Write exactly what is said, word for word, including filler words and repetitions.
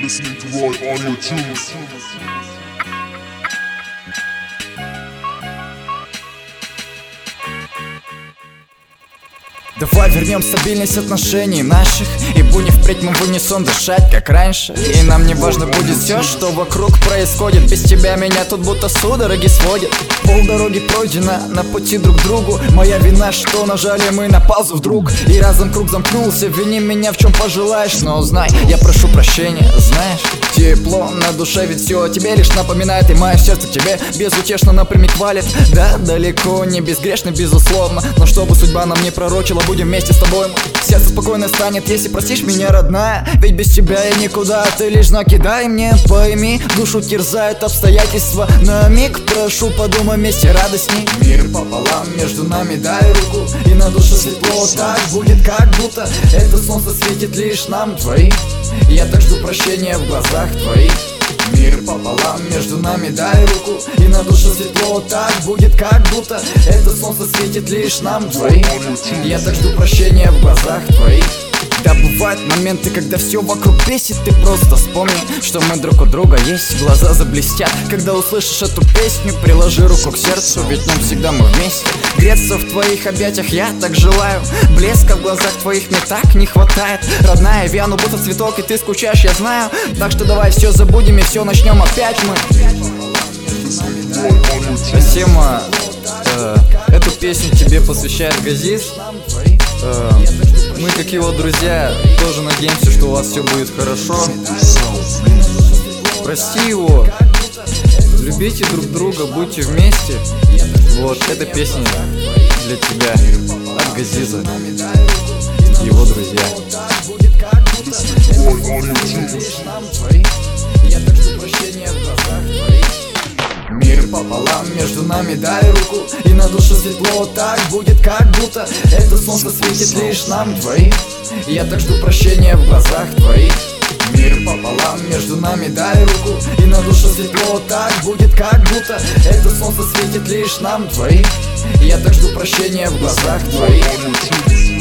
listening to Roy Audio Tunes. Давай вернем стабильность отношений наших и будем впредь мы в унисон дышать, как раньше. И нам не важно будет все, что вокруг происходит. Без тебя меня тут будто судороги сводят. Полдороги пройдено на пути друг к другу. Моя вина, что нажали мы на паузу вдруг, и разом круг замкнулся. Вини меня в чем пожелаешь, но знай, я прошу прощения, знаешь. Тепло на душе, ведь все о тебе лишь напоминает. И мое сердце к тебе безутешно напрямик валит. Да, далеко не безгрешно, безусловно, но чтобы судьба нам не пророчила, будем вместе с тобой. Сердце спокойно станет, если простишь меня, родная. Ведь без тебя я никуда, ты лишь знаки дай мне. Пойми, душу терзают обстоятельства. На миг прошу, подумай вместе радостней. Мир пополам, между нами дай руку, и на душе светло так будет, как будто это солнце светит лишь нам двоим. Я так жду прощения в глазах твоих. Мир пополам, между нами дай руку, и на душе светло так будет, как будто это солнце светит лишь нам двоим. Я так жду прощения в глазах твоих. Да, бывают моменты, когда все вокруг бесит. Ты просто вспомни, что мы друг у друга есть. Глаза заблестят, когда услышишь эту песню. Приложи руку к сердцу, ведь нам всегда мы вместе. Греться в твоих объятиях я так желаю. Блеска в глазах твоих мне так не хватает. Родная, вяну будто цветок, и ты скучаешь, я знаю. Так что давай все забудем и все начнем опять мы. Спасибо. Э, эту песню тебе посвящает Газиз. э, Мы, как его друзья, тоже надеемся, что у вас все будет хорошо. Прости его, любите друг друга, будьте вместе. Вот, эта песня для тебя от Газиза и его друзья. Мир пополам, между нами дай руку, и на душе светло так будет, как будто это солнце светит лишь нам двоим. Я так жду прощения в глазах твоих. Мир пополам, между нами дай руку, и на душе светло так будет, как будто это солнце светит лишь нам двоим. Я так жду прощения в глазах твоих.